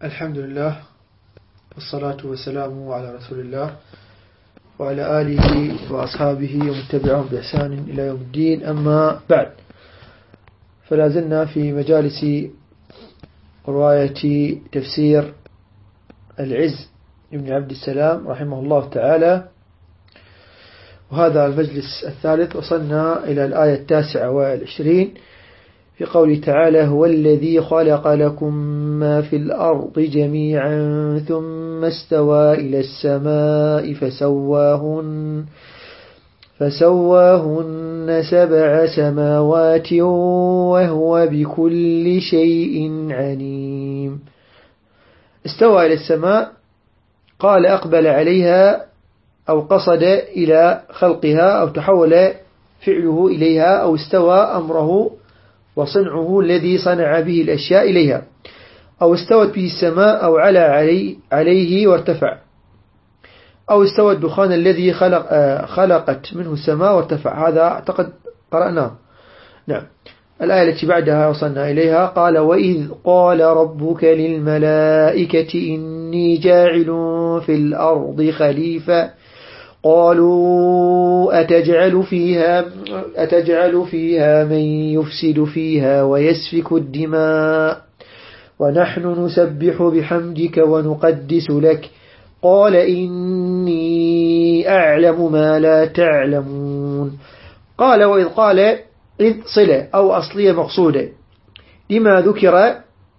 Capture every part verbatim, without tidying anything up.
الحمد لله والصلاة والسلام على رسول الله وعلى آله وأصحابه ومن تبعهم بإحسان إلى يوم الدين. أما بعد، فلا زلنا في مجالس رواية تفسير العز ابن عبد السلام رحمه الله تعالى، وهذا المجلس الثالث. وصلنا إلى الآية التاسعة والعشرين في قوله تعالى: هو الذي خلق لكم ما في الأرض جميعا ثم استوى إلى السماء فسواهن فسواهن سبع سماوات وهو بكل شيء عليم. استوى إلى السماء، قال أقبل عليها أو قصد إلى خلقها، أو تحول فعله إليها، أو استوى أمره وصنعه الذي صنع به الأشياء إليها، أو استوت به السماء أو علا علي عليه وارتفع، أو استوى الدخان الذي خلق خلقت منه السماء وارتفع. هذا أعتقد قرأناه. نعم. الآية التي بعدها وصلنا إليها: قال: وإذ قال ربك للملائكة إني جاعل في الأرض خليفة قالوا أتجعل فيها أتجعل فيها من يفسد فيها ويسفك الدماء ونحن نسبح بحمدك ونقدس لك قال إني أعلم ما لا تعلمون. قال: وإذ قال إذ صلة أو أصلية مقصودة لما ذكر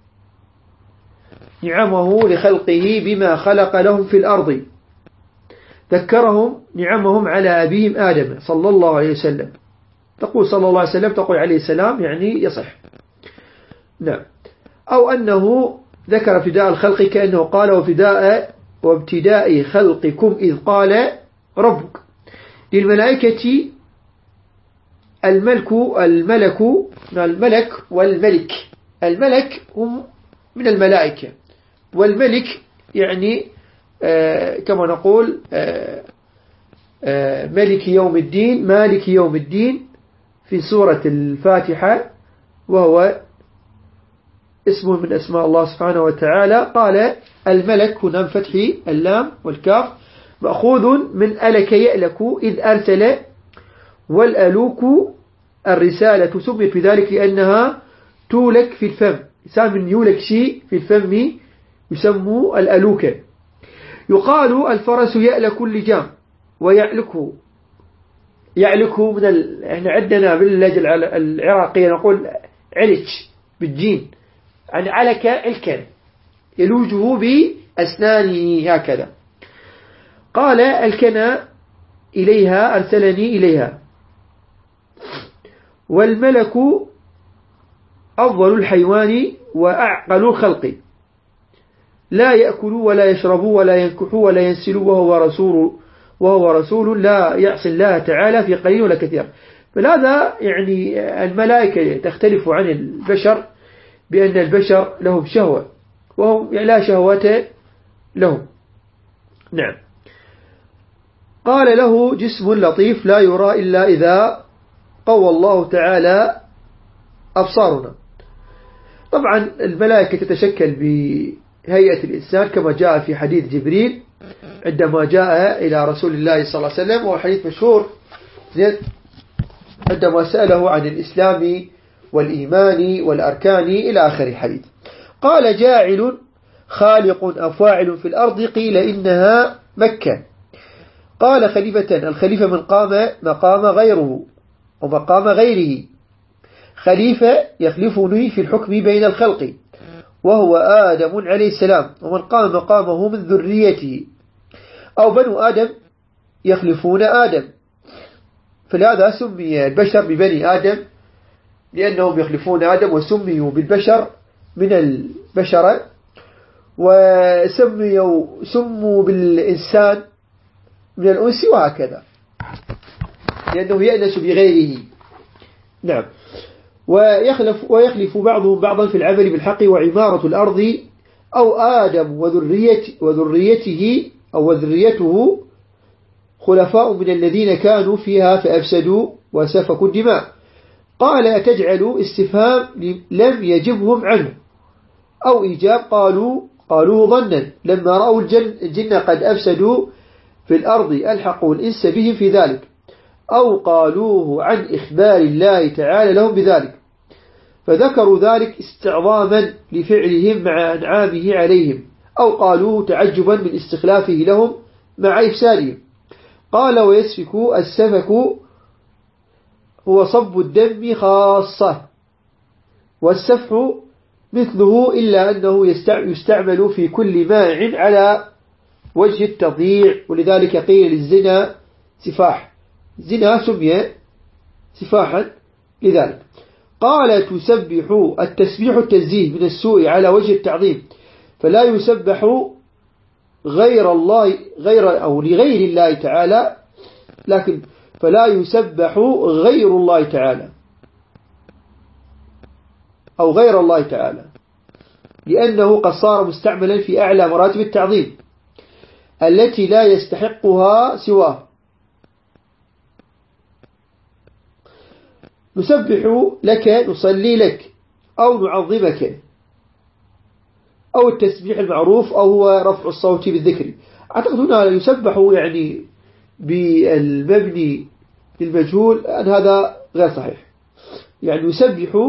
نعمه لخلقه بما خلق لهم في الأرض. ذكرهم نعمهم على أبيهم آدم صلى الله عليه وسلم. تقول صلى الله عليه وسلم، تقول عليه السلام، يعني يصح. نعم. أو أنه ذكر ابتداء الخلق كأنه قال: وابتداء وابتداء خلقكم إذ قال ربك. للملائكة الملك الملك الملك والملك. الملك هم من الملائكة، والملك يعني آه كما نقول آه آه ملك يوم الدين، مالك يوم الدين في سورة الفاتحة، وهو اسم من أسماء الله سبحانه وتعالى. قال الملك هنا بفتح اللام والكاف، مأخوذ من ألك يألك إذ أرسل، والألوك الرسالة سميت بذلك لأنها تولك في الفم. إنسان من يولك شيء في الفم يسمى الألوك. يقال الفرس يألك اللجام ويعلكه يعلكه من ال... احنا عندنا باللهجة العراقية نقول علك بالجين، يعني علك علكا يلوجه بأسنانه هكذا. قال الكنا إليها أرسلني إليها. والملك أفضل الحيوان وأعقل الخلق، لا يأكل ولا يشرب ولا ينكح ولا ينسل وهو رسول وهو رسول لا يعصي الله تعالى في قليل ولا كثير. فهذا يعني الملائكة تختلف عن البشر بأن البشر لهم شهوة وهم لا شهوة لهم. نعم. قال له جسم لطيف لا يرى إلا إذا قوى الله تعالى أبصارنا. طبعا الملائكة تتشكل بهيئة الإنسان كما جاء في حديث جبريل عندما جاء إلى رسول الله صلى الله عليه وسلم، وهو حديث مشهور عندما سأله عن الإسلام والإيمان والأركان إلى آخر الحديث. قال: جاعل خالق أفاعل في الأرض، قيل إنها مكة. قال: خليفة. الخليفة من قام مقام غيره ومقام غيره. خليفة يخلفني في الحكم بين الخلق، وهو آدم عليه السلام، ومن قام مقامه من ذريته. أو بنو آدم يخلفون آدم، فلهذا سمي البشر ببني آدم لأنهم يخلفون آدم، وسميوا بالبشر من البشرة، وسموا سموا بالإنسان من الأنس، وهكذا لأنه يأنس بغيره. نعم. ويخلف, ويخلف بعضهم بعضا في العمل بالحق وعمارة الأرض. أو آدم وذريته, وذريته أو وذريته خلفاء من الذين كانوا فيها فأفسدوا وسفكوا الدماء. قال: أتجعل استفهام لم يجبهم عنه، أو إيجاب. قالوا قالوه ظنا لما رأوا الجن, الجن قد أفسدوا في الأرض ألحقوا الإنس بهم في ذلك، أو قالوه عن إخبار الله تعالى لهم بذلك، فذكروا ذلك استعظاما لفعلهم مع أنعامه عليهم، أو قالوه تعجبا من استخلافه لهم مع إفسادهم. قال ويسفك السفك هو صب الدم خاصة، والسفح مثله إلا أنه يستعمل في كل مائع على وجه التضييع، ولذلك قيل للزنا سفاح، زنا سمي سفاحا لذلك. قال تسبح التسبيح التنزيه من السوء على وجه التعظيم، فلا يسبح غير الله غير أو لغير الله تعالى، لكن فلا يسبح غير الله تعالى أو غير الله تعالى، لأنه قد صار مستعملا في أعلى مراتب التعظيم التي لا يستحقها سواه. نسبح لك، نصلي لك، أو نعظمك، أو التسبيح المعروف، أو هو رفع الصوت بالذكر. أعتقد هنا يسبح يعني بالمبني للمجهول أن هذا غير صحيح، يعني يسبح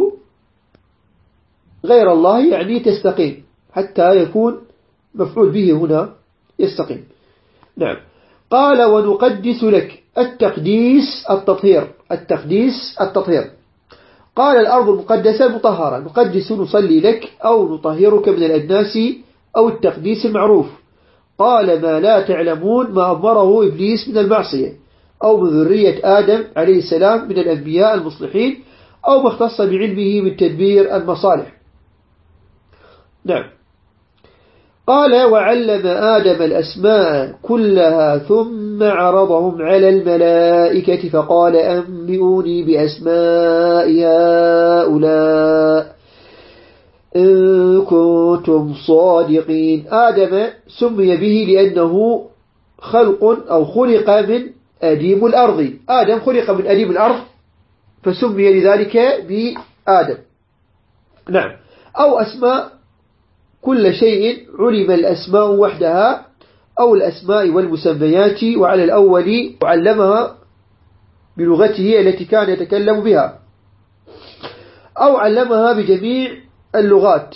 غير الله يعني تستقيم حتى يكون مفعول به هنا يستقيم. نعم. قال ونقدس لك التقديس التطهير، التقديس التطهير. قال الأرض المقدسة المطهرة، نقدس نصلي لك أو نطهرك من الأدناس أو التقديس المعروف. قال ما لا تعلمون ما أمره إبليس من المعصية، أو من ذرية آدم عليه السلام من الأنبياء المصلحين، أو ما اختص بعلمه من تدبير المصالح. نعم. قال وعلم آدم الأسماء كلها ثم عرضهم على الملائكة فقال أنبئوني بأسماء هؤلاء إن كنتم صادقين. آدم سمي به لأنه خلق أو خلق من أديم الأرض، آدم خلق من أديم الأرض فسمي لذلك بآدم. نعم. أو أسماء كل شيء علم الأسماء وحدها، أو الأسماء والمسميات، وعلى الأول علمها بلغته التي كان يتكلم بها، أو علمها بجميع اللغات.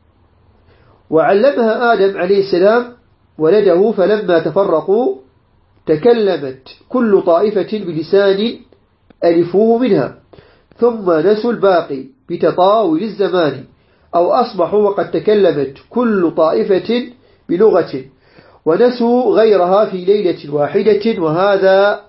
وعلمها آدم عليه السلام ولده، فلما تفرقوا تكلمت كل طائفة بلسان ألفوه منها، ثم نسوا الباقي بتطاول الزمان، أو أصبحوا وقد تكلمت كل طائفة بلغة ونسوا غيرها في ليلة واحدة، وهذا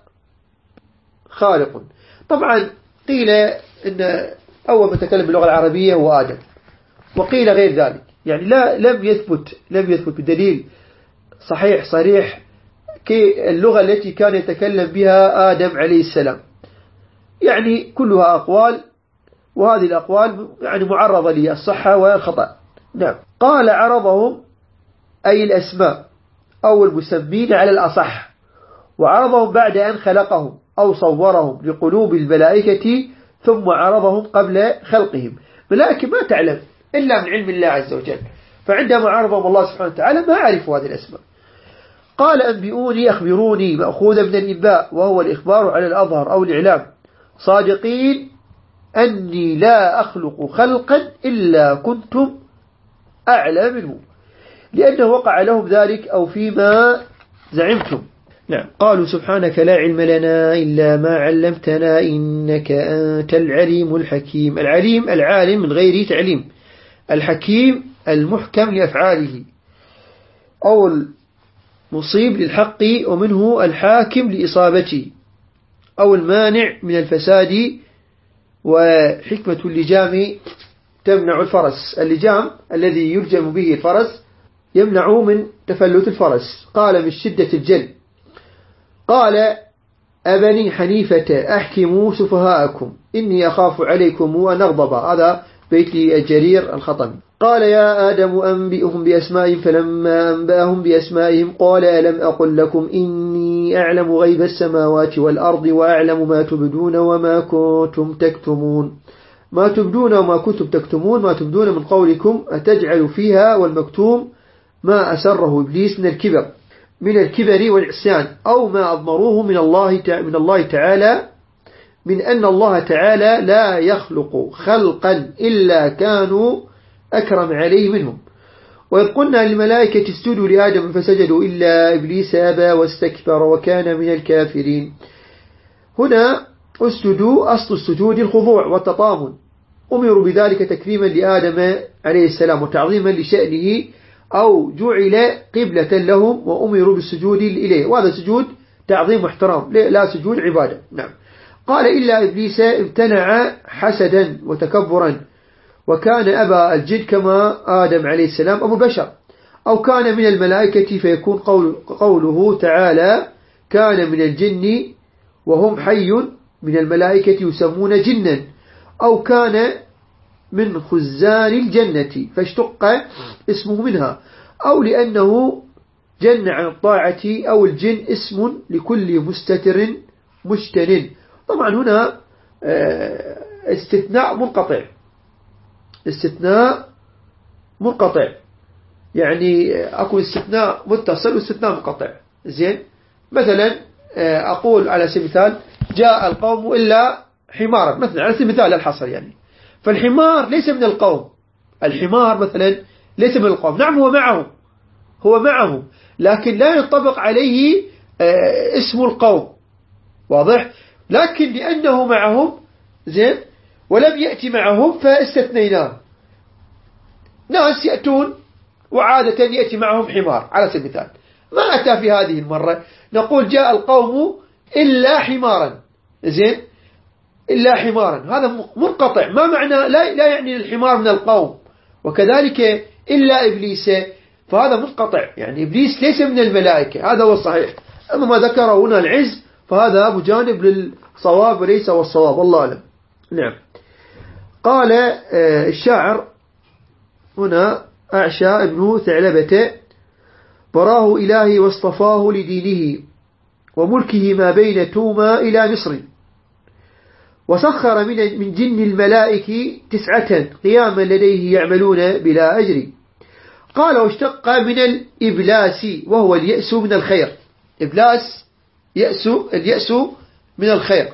خالق. طبعا قيل إن أول من تكلم باللغة العربية هو آدم، وقيل غير ذلك، يعني لا لم يثبت لم يثبت بدليل صحيح صريح كي اللغة التي كان يتكلم بها آدم عليه السلام، يعني كلها أقوال، وهذه الأقوال يعني معرضة للصحة والخطأ. نعم. قال عرضهم أي الأسماء أو المسمين على الأصح، وعرضهم بعد أن خلقهم أو صورهم لقلوب الملائكة، ثم عرضهم قبل خلقهم. ملائكة ما تعلم إلا من علم الله عز وجل، فعندما عرضهم الله سبحانه وتعالى ما عرفوا هذه الأسماء. قال أنبئوني أخبروني مأخوذا من الإنباء، وهو الإخبار على الأظهر أو الإعلام، صادقين أني لا أخلق خلقا إلا كنتم أعلم منه، لأنه وقع لهم ذلك أو فيما زعمتم. نعم. قالوا سبحانك لا علم لنا إلا ما علمتنا إنك أنت العليم الحكيم. العليم العالم من غير تعليم، الحكيم المحكم لأفعاله، أو المصيب للحق، ومنه الحاكم لإصابته، أو المانع من الفساد. وحكمة اللجام تمنع الفرس، اللجام الذي يلجم به الفرس يمنع من تفلت الفرس. قال من شدة الجل. قال أبني حنيفة أحكموا سفهاءكم إني أخاف عليكم أن أغضب. هذا بيت الجرير الخطمي. قال يا آدم أنبئهم بأسمائهم، فلما أنبأهم بأسمائهم قال ألم أقل لكم إني أعلم غيب السماوات والأرض وأعلم ما تبدون وما كنتم تكتمون. ما تبدون وما كنتم تكتمون، ما تبدون من قولكم أتجعل فيها والمكتوم ما أسره إبليس من الكبر من الكبر والعصيان، أو ما أضمروه من الله من الله تعالى من أن الله تعالى لا يخلق خلقا إلا كانوا أكرم عليه منهم. وإذ قلنا للملائكة اسجدوا لآدم فسجدوا إلا إبليس أبى واستكبر وكان من الكافرين. هنا اسجدوا أصل السجود الخضوع والتطامن، أمروا بذلك تكريما لآدم عليه السلام وتعظيما لشأنه، أو جعل قبلة لهم وأمروا بالسجود إليه، وهذا سجود تعظيم واحترام لا سجود عبادة. نعم. قال إلا إبليس امتنع حسدا وتكبرا، وكان أبا الجن كما آدم عليه السلام أبو البشر، أو كان من الملائكة فيكون قول قوله تعالى كان من الجن وهم حي من الملائكة يسمون جنا، أو كان من خزان الجنة فاشتق اسمه منها، أو لأنه جن عن الطاعة، أو الجن اسم لكل مستتر مجتن. طبعا هنا استثناء منقطع استثناء منقطع يعني أكو استثناء متصل واستثناء منقطع. زين، مثلا أقول على سبيل المثال جاء القوم إلا حمارا، مثلا على سبيل المثال الحصر يعني، فالحمار ليس من القوم، الحمار مثلا ليس من القوم، نعم هو معه هو معه لكن لا ينطبق عليه اسم القوم، واضح؟ لكن لأنه معهم زين ولم يأتي معهم فاستثنيناه. ناس يأتون وعادة يأتي معهم حمار على سبيل المثال، ما أتى في هذه المرة، نقول جاء القوم إلا حمارا، زين إلا حمارا، هذا منقطع، ما معنى لا, لا يعني الحمار من القوم. وكذلك إلا إبليس، فهذا منقطع، يعني إبليس ليس من الملائكة، هذا هو الصحيح. أما ما ذكره هنا العز فهذا أبو جانب للصواب وليس هو الصواب، الله أعلم. نعم. قال الشاعر هنا أعشى ابن ثعلبة براه إلهي واصطفاه لدينه وملكه ما بين توما إلى مصر، وسخر من من جن الملائكة تسعة قياما لديه يعملون بلا أجر. قال واشتق من الإبلاس وهو اليأس من الخير، إبلاس يأس اليأس من الخير.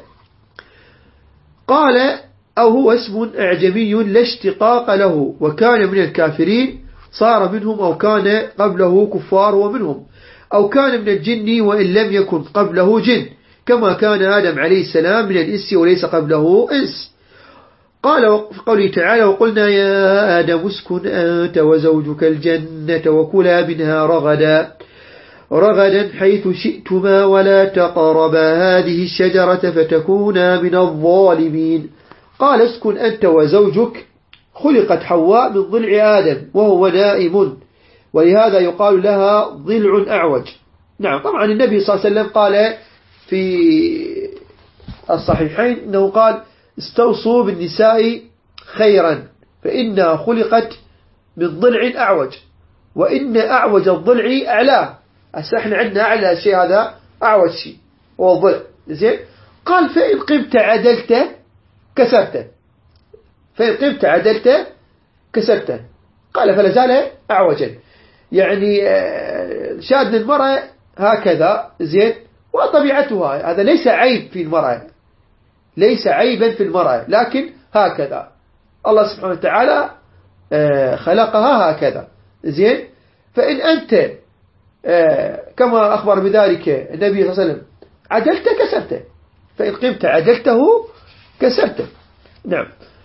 قال أو هو اسم أعجمي لا اشتقاق له، وكان من الكافرين صار منهم، أو كان قبله كفار ومنهم، أو كان من الجن وإن لم يكن قبله جن، كما كان آدم عليه السلام من الإنس وليس قبله إنس. قال في قوله تعالى وقلنا يا آدم اسكن أنت وزوجك الجنة وكلا منها رغدا رغدا حيث شئتما ولا تقربا هذه الشجرة فتكونا من الظالمين. قال اسكن أنت وزوجك، خلقت حواء من ضلع آدم وهو نائم، ولهذا يقال لها ضلع أعوج. نعم. طبعا النبي صلى الله عليه وسلم قال في الصحيحين أنه قال استوصوا بالنساء خيرا فإنها خلقت من ضلع أعوج، وإن أعوج الضلع أعلاه. احنا عندنا أعلى شيء هذا أعوج شيء هو الضلع. زين. قال فإن قمت عدلته كسرته، فإن قمت عدلته كسرته. قال فلا زال أعوجا، يعني شأن المرأة هكذا. زين. وطبيعتها هذا ليس عيب في المرأة، ليس عيبا في المرأة، لكن هكذا الله سبحانه وتعالى خلقها هكذا. زين. فإن أنت كما أخبر بذلك النبي صلى الله عليه وسلم عدلت كسرته، فإن قمت عدلته كسرته. نعم.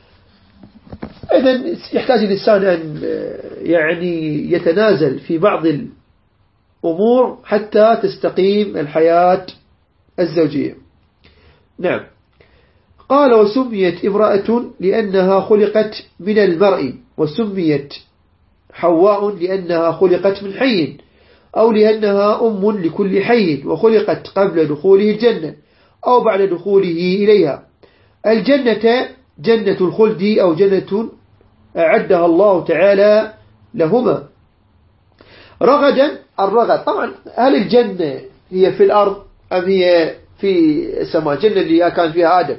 إذن يحتاج الإنسان أن يعني يتنازل في بعض الأمور حتى تستقيم الحياة الزوجية. نعم. قال وسميت امرأة لأنها خلقت من المرء، وسميت حواء لأنها خلقت من حي، أو لأنها أم لكل حي وخلقت قبل دخوله الجنة أو بعد دخوله إليها. الجنة جنة الخلد أو جنة أعدها الله تعالى لهما. رغدا الرغد، طبعا هل الجنة هي في الأرض أم هي في السماء؟ الجنة اللي كان فيها آدم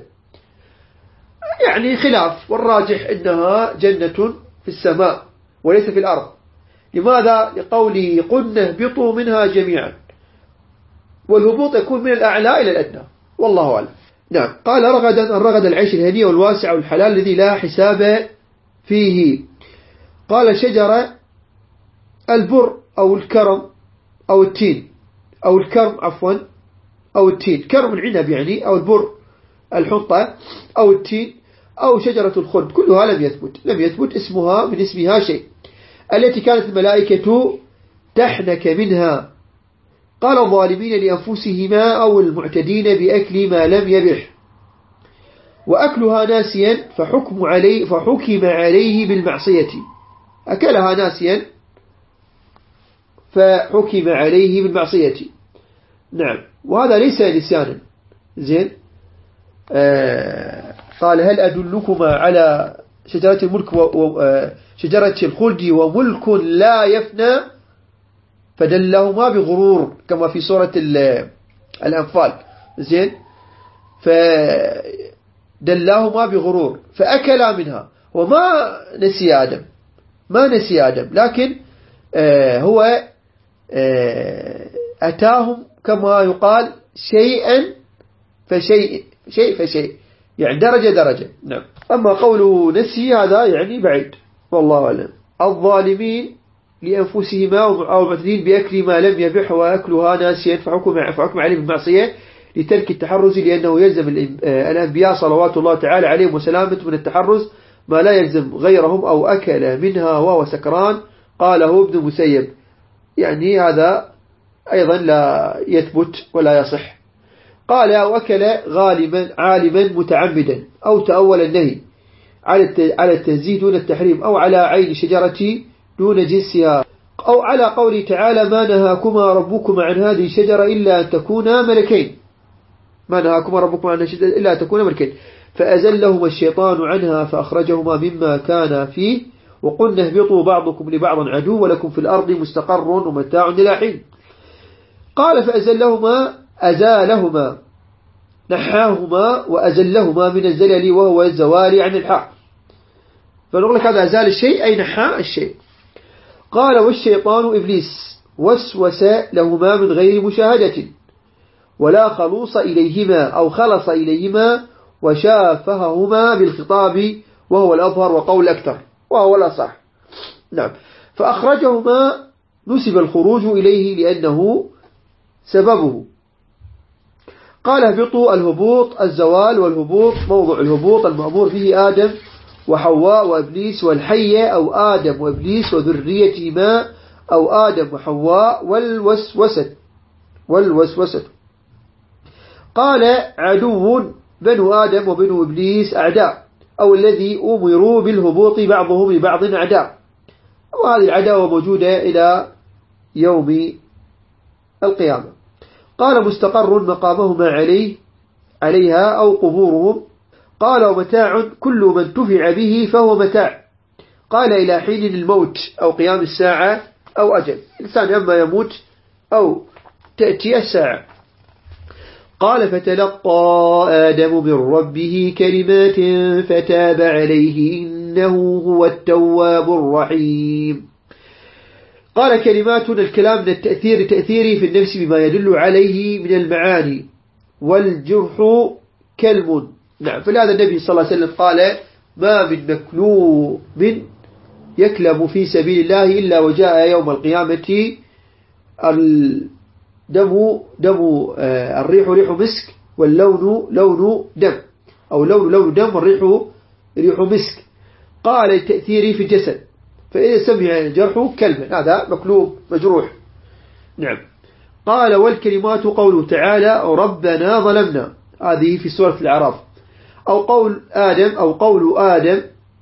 يعني خلاف، والراجح إنها جنة في السماء وليس في الأرض، لماذا؟ لقوله قلنا اهبطوا منها جميعا، والهبوط يكون من الأعلى إلى الأدنى، والله أعلم. نعم. قال رغدا الرغد العيش الهنية والواسع والحلال الذي لا حساب فيه. قال شجرة البر أو الكرم أو التين أو الكرم عفوا أو التين، كرم العنب يعني، أو البر الحنطة أو التين أو شجرة الخلد، كلها لم يثبت لم يثبت اسمها من اسمها شيء، التي كانت الملائكة تحنك منها. قال الظالمين لأنفسهما أو المعتدين بأكل ما لم يبح، وأكلها ناسيا فحكم عليه فحكم عليه بالمعصية، أكلها ناسيا فحكم عليه بالمعصية. نعم. وهذا ليس نسيانا. زين. آه قال هل أدلكما على شجرة الملك وشجرة الخلد وملك لا يفنى، فدلهما بغرور كما في سورة الأنفال. زين. فدلهما بغرور فأكلا منها، وما نسي آدم ما نسي آدم لكن آه هو آه أتاهم كما يقال شيئا فشيء شيء فشيء، يعني درجة درجة. نعم. أما قوله نسي هذا يعني بعيد، والله أعلم. الظالمين لأنفسهما أو المعتدين بأكل ما لم يبح وأكلها ناسيا فحكم, فحكم عليه بالمعصية لترك التحرز، لأنه يلزم الأنبياء صلوات الله تعالى عليهم وسلامة من التحرز ما لا يلزم غيرهم، أو أكل منها وهو سكران. قاله ابن مسيب، يعني هذا أيضا لا يثبت ولا يصح. قال أو أكل غالبا عالما متعمدا، أو تأول النهي على التنزيه دون التحريم، أو على عين شجرة دون جنسها، أو على قوله تعالى ما نهاكما ربكما عن هذه الشجرة إلا أن تكونا ملكين، ما نهاكما ربكما عن هذه الشجرة إلا أن تكونا ملكين، فأزلهما الشيطان عنها فأخرجهما مما كان فيه، وقلنا اهبطوا بعضكم لبعض عدو ولكم في الأرض مستقر ومتاع إلى حين. قال فأزلهما أزالهما نحاهما وأزلهما من الزلل وهو الزوال عن الحق، فنقول لك هذا أزال الشيء أي نحى الشيء. قال والشيطان إبليس وسوس لهما من غير مشاهدة ولا خلوص إليهما أو خلص إليهما، وشافههما بالخطاب وهو الأظهر وقول أكثر وهو الأصح. نعم. فأخرجهما نسب الخروج إليه لأنه سببه. قال اهبطوا الهبوط الزوال، والهبوط موضع الهبوط المأمور فيه آدم وحواء وإبليس والحية، أو آدم وإبليس وذريتهما، أو آدم وحواء والوسوسة والوسوسة. قال عدو بنو آدم وبنو إبليس أعداء، أو الذي أمروا بالهبوط بعضهم لبعض أعداء، وهذه العداوة موجودة إلى يوم القيامة. قال مستقر مقامهما عليه عليها أو قبورهم. قال ومتاع كل من انتفع به فهو متاع. قال إلى حين الموت أو قيام الساعة أو أجل، الإنسان أما يموت أو تأتي الساعة. قال فتلقى آدم من ربه كلمات فتاب عليه إنه هو التواب الرحيم. قال كلماتنا الكلام من التأثير تأثيري في النفس بما يدل عليه من المعاني، والجرح كلم. نعم. فلهذا النبي صلى الله عليه وسلم قال ما من مكلوب يكلم في سبيل الله إلا وجاء يوم القيامة الدم دم الريح ريح مسك، واللون لون دم، أو لون لون دم والريح ريح مسك. قال تأثيري في الجسد، فإذا سمع الجرح كلمة هذا مكلوب مجروح. نعم. قال والكلمات قوله تعالى ربنا ظلمنا، هذه في سورة الأعراف، أو قول آدم أو قول آدم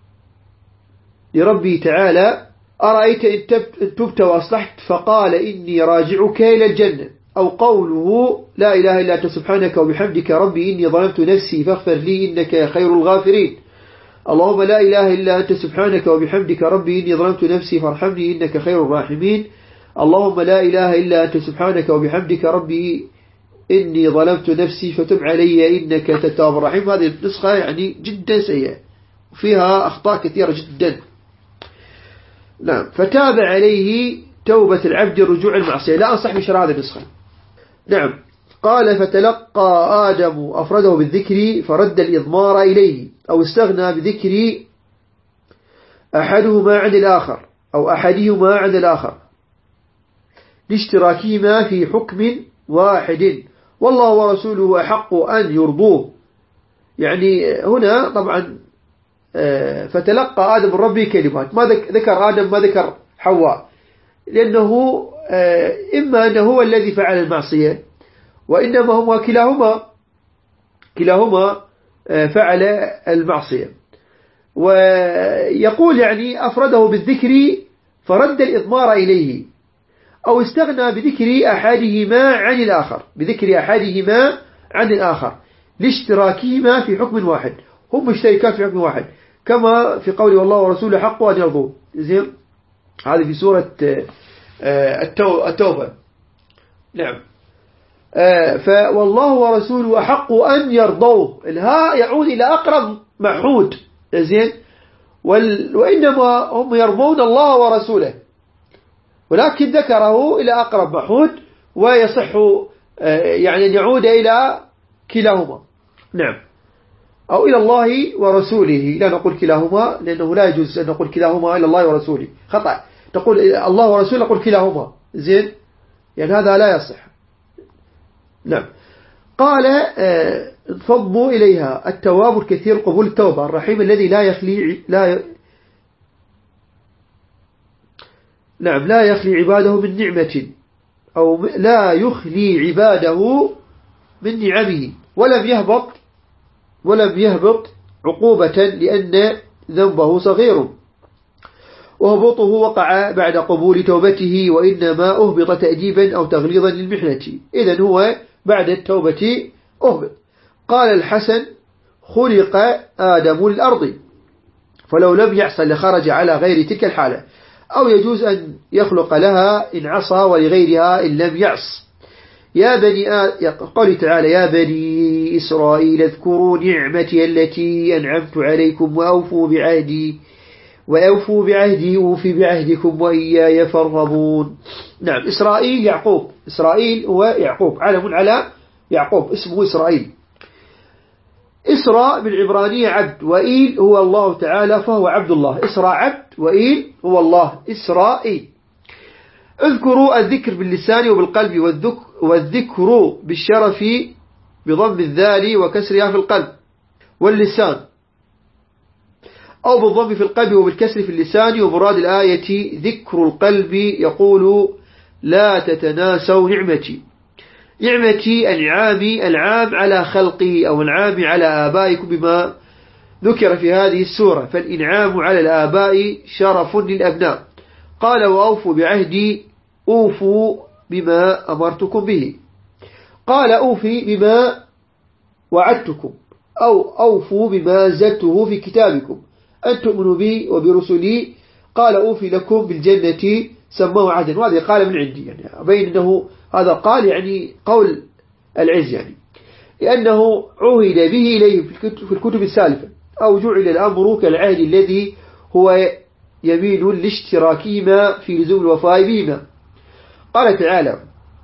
لربي تعالى أرأيت إن تبت وأصلحت فقال إني راجعك إلى الجنة، أو قوله لا إله إلا أنت سبحانك وبحمدك ربي إني ظلمت نفسي فاغفر لي إنك خير الغافرين. اللهم لا إله إلا أنت سبحانك وبحمدك ربي إني ظلمت نفسي فارحمني إنك خير الراحمين. اللهم لا إله إلا أنت سبحانك وبحمدك ربي إني ظلمت نفسي فتب علي إنك التواب الرحيم. هذه النسخة يعني جدا سيئة وفيها أخطاء كثيرة جدا. نعم. فتاب عليه توبة العبد رجوع المعصية. لا أنصح بشراء هذا النسخة. نعم. قال فتلقى آدم أفرده بالذكر فرد الإضمار إليه، أو استغنى بذكر أحدهما عن الآخر أو أحدهما عن الآخر لاشتراكهما في حكم واحد، والله ورسوله أحق أن يرضوه. يعني هنا طبعا فتلقى آدم من ربه كلمات، ما ذكر آدم ما ذكر حواء، لأنه إما أنه هو الذي فعل المعصية، وإنما هما كلاهما كلاهما فعل المعصية. ويقول يعني أفرده بالذكر فرد الإضمار إليه، أو استغنى بذكر أحدهما عن الآخر بذكر أحدهما عن الآخر لاشتراكهما في حكم واحد. هم مشتركات في حكم واحد، كما في قول والله ورسوله حق أن يرضوه. زين، هذه في سورة التوبة. نعم. فوالله ورسوله أحق أن يرضوه، الهاء يعود إلى أقرب معهود. زين، وإنما هم يرضون الله ورسوله، ولكن ذكره إلى أقرب معهود، ويصح يعني أن يعود إلى كلاهما. نعم، أو إلى الله ورسوله، لا نقول كلاهما لأنه لا يجوز أن نقول كلاهما إلى الله ورسوله، خطأ. تقول الله ورسوله نقول كلاهما. زين، يعني هذا لا يصح. نعم. قال انفضوا إليها التواب الكثير قبول التوبة الرحيم الذي لا يخلي لا ي... نعم لا يخلي عباده من نعمة، أو لا يخلي عباده من نعمه، ولم يهبط ولم يهبط عقوبة لأن ذنبه صغير، وهبطه وقع بعد قبول توبته، وإنما أهبط تأديبا أو تغليظا للمحنة، إذن هو بعد التوبة أهبط. قال الحسن خلق آدم للأرض، فلو لم يحصل لخرج على غير تلك الحالة، أو يجوز أن يخلق لها إن عصى ولغيرها إن لم يعص. يا بني قال تعالى يا بني إسرائيل اذكروا نعمتي التي أنعمت عليكم وأوفوا بعهدي وأوفوا بعهدي أوفي بعهدكم وإياي فارهبون. نعم. إسرائيل يعقوب، إسرائيل هو يعقوب، علم على يعقوب اسمه إسرائيل. إسراء بالعبرانية عبد، وإيل هو الله تعالى فهو عبد الله. إسراء عبد، وإيل هو الله. إسرائيل. اذكروا الذكر باللسان وبالقلب، والذكر بالشرف بضم الذال وكسرها في القلب واللسان، أو بالضم في القلب وبالكسر في اللسان. ومراد الآية ذكر القلب، يقول لا تتناسوا نعمتي. نعمتي العامي العام على خلقي، أو العام على آبائكم بما ذكر في هذه السورة، فالإنعام على الآباء شرف للأبناء. قال وأوفوا بعهدي، أوفوا بما أمرتكم به. قال أوفي بما وعدتكم، أو أوفوا بما زدته في كتابكم أن تؤمنوا بي وبرسلي. قال أوفي لكم بالجنة سموه عهدا، وهذا قال من عندي، يعني أبين أنه هذا قال يعني قول العز، يعني لأنه عهد به إليه في الكتب السالفة، أو جعل الأمر كالعهد الذي هو يمين لاشتراكهما في لزوم الوفاء بهما. قال تعالى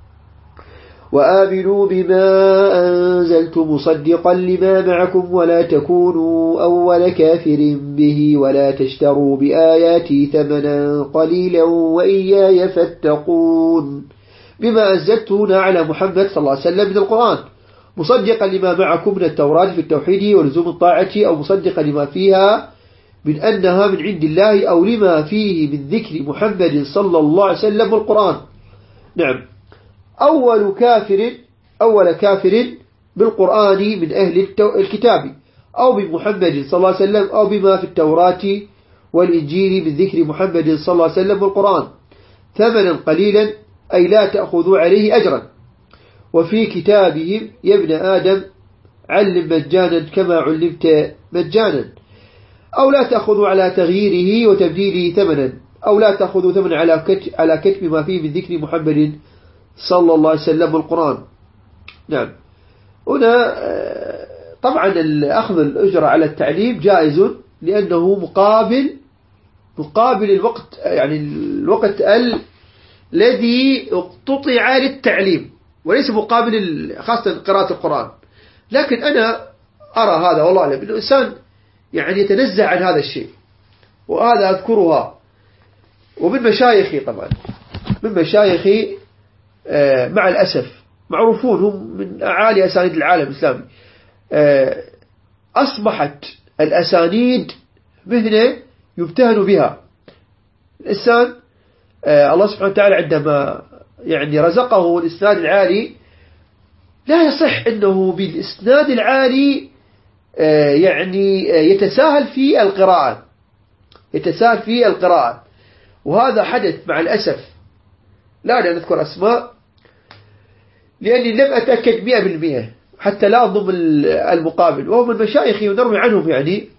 وآمنوا بما أنزلت مصدقا لما معكم ولا تكونوا أول كافر به ولا تشتروا بآياتي ثمنا قليلا وإياي فاتقون. بما أنزلته هنا على محمد صلى الله عليه وسلم من القرآن، مصدقا لما معكم من التوراة في التوحيد ولزوم الطاعة، أو مصدقا لما فيها من أنها من عند الله، أو لما فيه من ذكر محمد صلى الله عليه وسلم والقرآن. نعم. أول كافر أول كافر بالقرآن من أهل الكتاب، أو بمحمد صلى الله عليه وسلم، أو بما في التوراة والإنجيل من ذكر محمد صلى الله عليه وسلم والقرآن، ثمنا قليلا أي لا تأخذوا عليه أجرا. وفي كتابهم يا ابن آدم علم مجانا كما علمت مجانا، أو لا تأخذوا على تغييره وتبديله ثمنا، أو لا تأخذوا ثمنا على كتب ما فيه من ذكر محمد صلى الله عليه وسلم والقرآن. نعم. هنا طبعا أخذ الأجرة على التعليم جائز، لأنه مقابل مقابل الوقت، يعني الوقت الذي اقتطع للتعليم، وليس مقابل خاصة قراءة القرآن. لكن أنا أرى هذا والله أعلم، إنه الإنسان يعني يتنزه عن هذا الشيء، وهذا أذكرها. ومن مشايخي طبعا، من مشايخي مع الأسف معروفون، هم من أعالي أسانيد العالم الإسلامي، أصبحت الأسانيد مهنة يبتهن بها الإنسان. الله سبحانه وتعالى عندما يعني رزقه الإسناد العالي، لا يصح أنه بالإسناد العالي يعني يتساهل في القراءة، يتساهل في القراءة. وهذا حدث مع الأسف، لا نذكر أسماء لأني لم أتأكد مئة بالمئة حتى لا أضم المقابل، وهم من مشايخي ونروي عنهم يعني.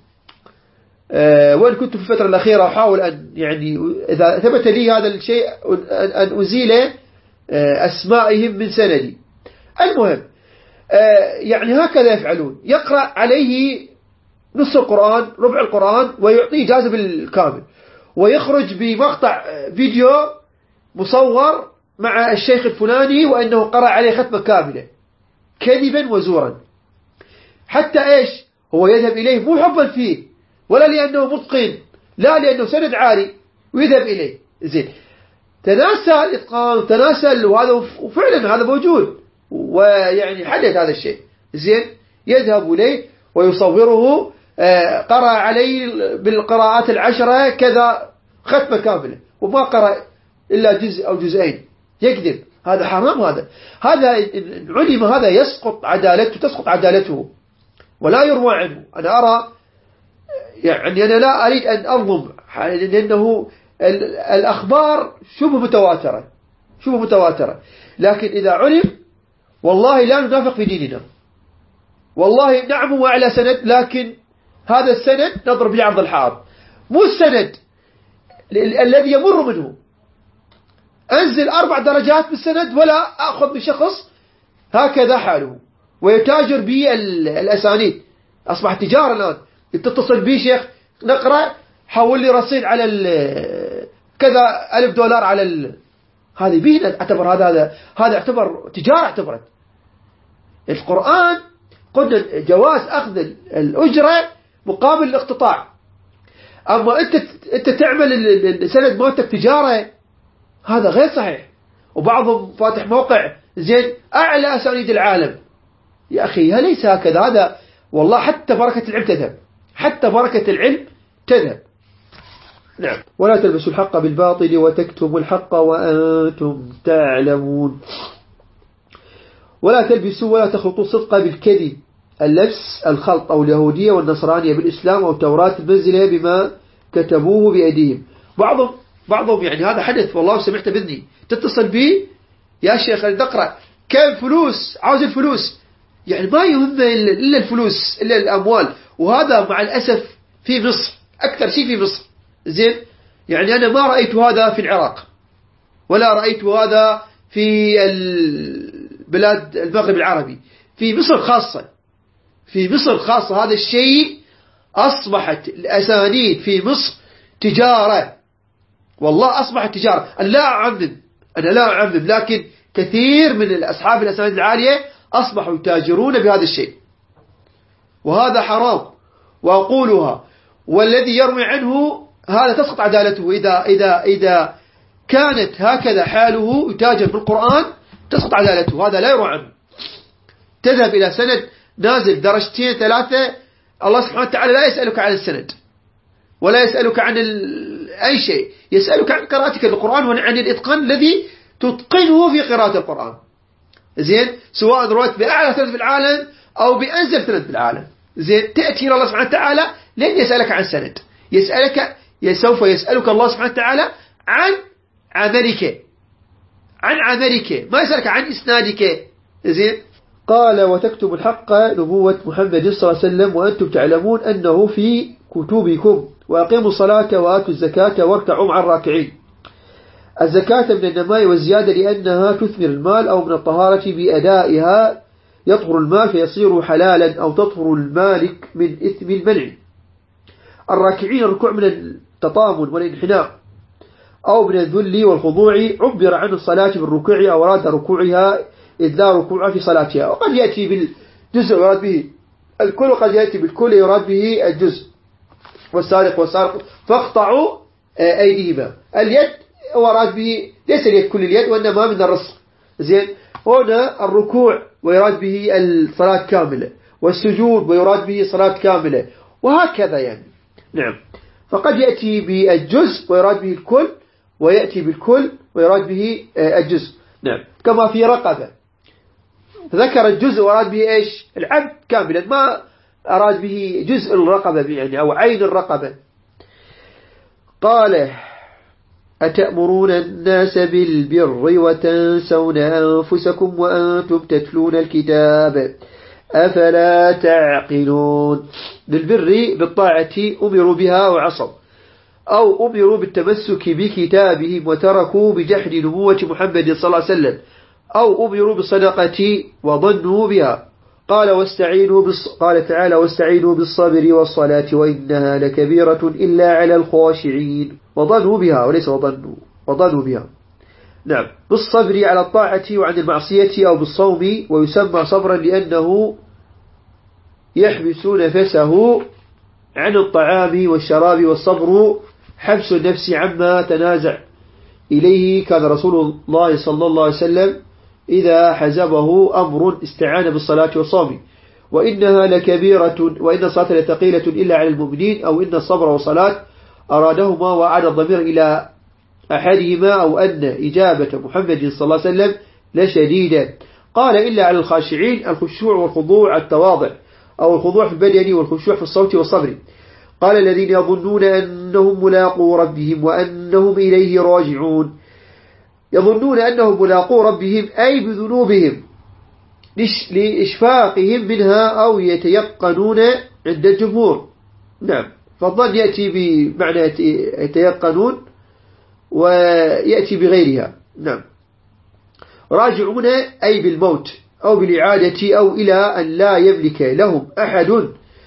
وإن كنت في الفترة الأخيرة أحاول أن يعني إذا ثبت لي هذا الشيء أن أزيل أسمائهم من سندي. المهم يعني هكذا يفعلون، يقرأ عليه نص القرآن، ربع القرآن، ويعطيه جائزة بالكامل، ويخرج بمقطع فيديو مصور مع الشيخ الفلاني وأنه قرأ عليه ختمة كاملة، كذبا وزورا. حتى إيش هو يذهب إليه مو حبا فيه ولا لأنه متقن، لا لأنه سند عالي ويذهب إليه. زين، تناسى الإتقان، تناسى، وهذا وفعلا هذا موجود، ويعني حدث هذا الشيء. زين، يذهب إليه ويصوره، قرأ عليه بالقراءات العشرة كذا ختمة كاملة، وما قرأ إلا جزء أو جزئين، يكذب. هذا حرام. هذا هذا إن علم هذا يسقط عدالته، تسقط عدالته ولا يروى عنه. أنا أرى يعني أنا لا أريد أن أظلم، لأنه الأخبار شبه متواترة، شبه متواترة. لكن إذا علم والله لا ننافق في ديننا، والله نعم وعلى سند، لكن هذا السند نضرب بعرض الحائط، مو السند الذي يمر منه. أنزل أربع درجات بالسند ولا أخذ من شخص هكذا حاله ويتاجر بالأسانيد. أصبح تجارة الآن، تتصل بي شيخ نقرأ، حول لي رصيد على كذا ألف دولار على ال... هذه بينا اعتبر هذا هذا هذا اعتبر تجارة. اعتبرت القرآن قلنا جواز أخذ الأجرة مقابل الاقتطاع. أما أنت أنت تعمل السند مالتك تجارة، هذا غير صحيح. وبعضهم فاتح موقع زين أعلى أسانيد العالم. يا أخي ليس هكذا. هذا والله حتى بركة العلم تذهب، حتى بركة العلم تذهب. نعم. ولا تلبسوا الحق بالباطل وتكتموا الحق وأنتم تعلمون. ولا تلبسوا ولا تخلطوا الصدق بالكذب. اللبس الخلط أو اليهودية والنصرانية بالإسلام أو التوراة المنزلة بما كتبوه بأيديهم. بعضهم بعضهم يعني هذا حدث والله سمعت بإذني، تتصل بي يا شيخ نقرأ كم فلوس، عاوز الفلوس، يعني ما يهم إلا الفلوس إلا الأموال. وهذا مع الأسف في مصر أكثر شيء، في مصر. زين، يعني أنا ما رأيت هذا في العراق ولا رأيت هذا في البلاد المغرب العربي، في مصر خاصة، في مصر خاصة هذا الشيء. أصبحت الأسانيد في مصر تجارة، والله أصبحت تجارة. أنا لا أعمم، أنا لا أعمم، لكن كثير من الأصحاب الأسانيد العالية أصبحوا يتاجرون بهذا الشيء، وهذا حرام. وأقولها والذي يروي عنه هذا تسقط عدالته. إذا إذا إذا كانت هكذا حاله يتاجر بالقرآن تسقط عدالته، هذا لا يروى عنه. تذهب إلى سند نازل درجتين ثلاثة، الله سبحانه وتعالى لا يسألك عن السند ولا يسألك عن أي شيء، يسألك عن قراءتك للقرآن وعن الإتقان الذي تتقنه في قراءة القرآن. زين، سواء رويت بأعلى سند في العالم أو بأنزل سند في العالم. زين، تأتي إلى الله سبحانه وتعالى لن يسألك عن سند، يسألك سوف يسألك الله سبحانه وتعالى عن عملك، عن عملك، ما يسألك عن إسنادك. زين، قال وتكتب الحق نبوة محمد صلى الله عليه وسلم وأنتم تعلمون أنه في كتبكم، وأقيموا الصلاة وآتوا الزكاة واركعوا مع الراكعين. الزكاة من النماء والزيادة لأنها تثمر المال، أو من الطهارة بأدائها يطهر المال فيصير حلالا، أو تطهر المالك من إثم المنع. الراكعين الركوع من التطامن والانحناء أو من الذل والخضوع عبر عن الصلاة بالركوع أو أراد ركوعها إذ لا ركوع في صلاتها. وقد يأتي بالجزء يراد به الكل، وقد يأتي بالكل يراد به الجزء. والسارق والسارق فاقطعوا أيديهما. اليد وراد به ليس اليد كل اليد، وإنما من الرسق. زين. هنا الركوع ويراد به الصلاة كاملة، والسجود ويراد به صلاة كاملة، وهكذا يعني. نعم. فقد يأتي بالجزء ويراد به الكل، ويأتي بالكل ويراد به الجزء. نعم. كما في رقبة ذكر الجزء ويراد به إيش؟ العبد كاملا، ما أراد به جزء الرقبة يعني أو عين الرقبة. قال: أتأمرون الناس بالبر وتنسون أنفسكم وأنتم تتلون الكتاب أفلا تعقلون. بالبر بالطاعة أمروا بها وعصوا، أو أمروا بالتمسك بكتابهم وتركوا بجحد نبوة محمد صلى الله عليه وسلم، أو أمروا بالصدقة وظنوا بها. قال واستعينوا بالص... قال تعالى: واستعينوا بالصبر والصلاة وإنها لكبيرة إلا على الخاشعين. وظنوا بها وليس وظنوا، وظنوا بها. نعم. بالصبر على الطاعة وعن المعصية، أو بالصوم، ويسمى صبرا لأنه يحبس نفسه عن الطعام والشراب، والصبر حبس النفس عما تنازع إليه. كان رسول الله صلى الله عليه وسلم إذا حزبه أمر استعان بالصلاة والصوم. وإنها لكبيرة، وإن الصلاة لثقيلة إلا على المؤمنين، أو إن الصبر والصلاة أرادهما وعاد الضمير إلى أحدهما، أو أن إجابة محمد صلى الله عليه وسلم لشديدة. قال: إلا على الخاشعين، الخشوع والخضوع التواضع، أو الخضوع في البدن والخشوع في الصوت والصبر. قال: الذين يظنون أنهم ملاقو ربهم وأنهم إليه راجعون. يظنون أنهم ملاقو ربهم أي بذنوبهم لإشفاقهم منها، أو يتيقنون عند الجمهور. نعم. فالظن يأتي بمعنى يتيقنون، ويأتي بغيرها. نعم. راجعون أي بالموت، أو بالإعادة، أو إلى أن لا يملك لهم أحد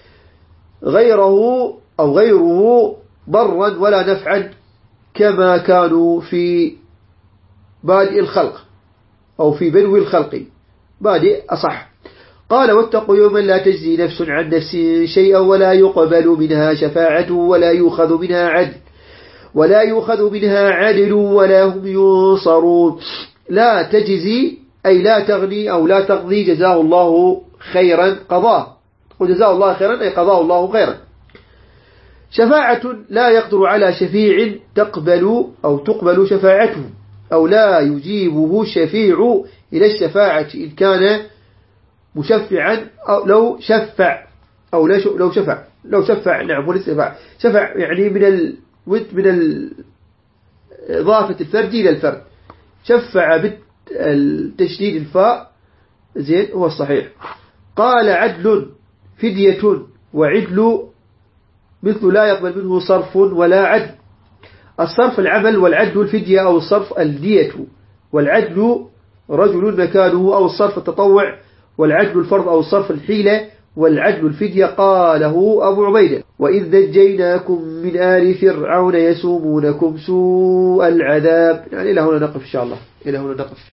غيره أو غيره ضرا ولا نفعا، كما كانوا في بادئ الخلق، أو في بدو الخلق. بادئ أصح. قال: واتقوا يوما لا تجزي نفس عن نفس شيئا ولا يقبل منها شفاعة ولا يؤخذ منها عدل ولا يؤخذ منها عدل ولا هم ينصرون. لا تجزي أي لا تغني أو لا تقضي، جزاه الله خيرا قضاه، وجزاه الله خيرا أي قضاه الله خيرا. شفاعة لا يقدر على شفيع تقبل أو تقبل شفاعته، أو لا يجيبه شفيع إلى الشفاعة إن كان مشفعا، أو لو شفع أو لو شفع لو شفع نعم ولسفع شفع يعني من ال من إضافة الفرد إلى الفرد. شفع بالتشديد الفاء زين هو الصحيح. قال: عدل فدية وعدل مثل لا يقبل منه صرف ولا عدل. الصرف العمل، والعدل الفدية أو الصرف الدية. والعدل رجل مكانه، أو الصرف التطوع. والعدل الفرض أو الصرف الحيلة. والعدل الفدية. قاله أبو عبيدة: وإذ نجيناكم من آل فرعون يسومونكم سوء العذاب. يعني إلى هنا نقف إن شاء الله، إلى هنا نقف.